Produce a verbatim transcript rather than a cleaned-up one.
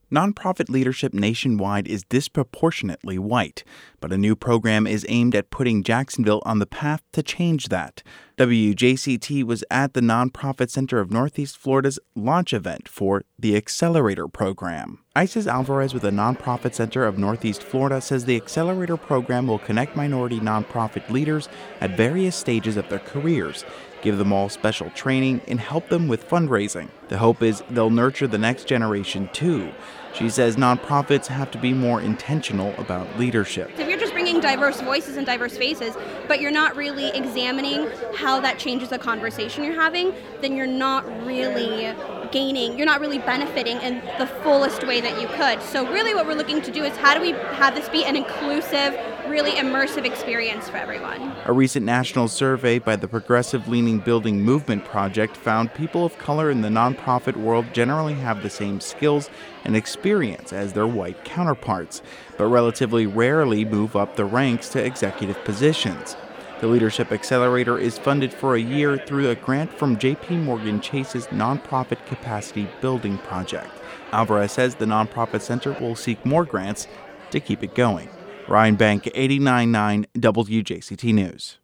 Nonprofit leadership nationwide is disproportionately white, but a new program is aimed at putting Jacksonville on the path to change that. W J C T was at the Nonprofit Center of Northeast Florida's launch event for the Accelerator Program. Isis Alvarez with the Nonprofit Center of Northeast Florida says the Accelerator Program will connect minority nonprofit leaders at various stages of their careers, give them all special training, and help them with fundraising. The hope is they'll nurture the next generation too. She says nonprofits have to be more intentional about leadership. If you're just bringing diverse voices and diverse faces, but you're not really examining how that changes the conversation you're having, then you're not really gaining, you're not really benefiting in the fullest way that you could. So really what we're looking to do is how do we have this be an inclusive, really immersive experience for everyone. A recent national survey by the Progressive Leaning Building Movement Project found people of color in the nonprofit world generally have the same skills and experience as their white counterparts, but relatively rarely move up the ranks to executive positions. The Leadership Accelerator is funded for a year through a grant from J P Morgan Chase's Nonprofit Capacity Building Project. Alvarez says the Nonprofit Center will seek more grants to keep it going. Ryan Bank, eighty-nine point nine W J C T News.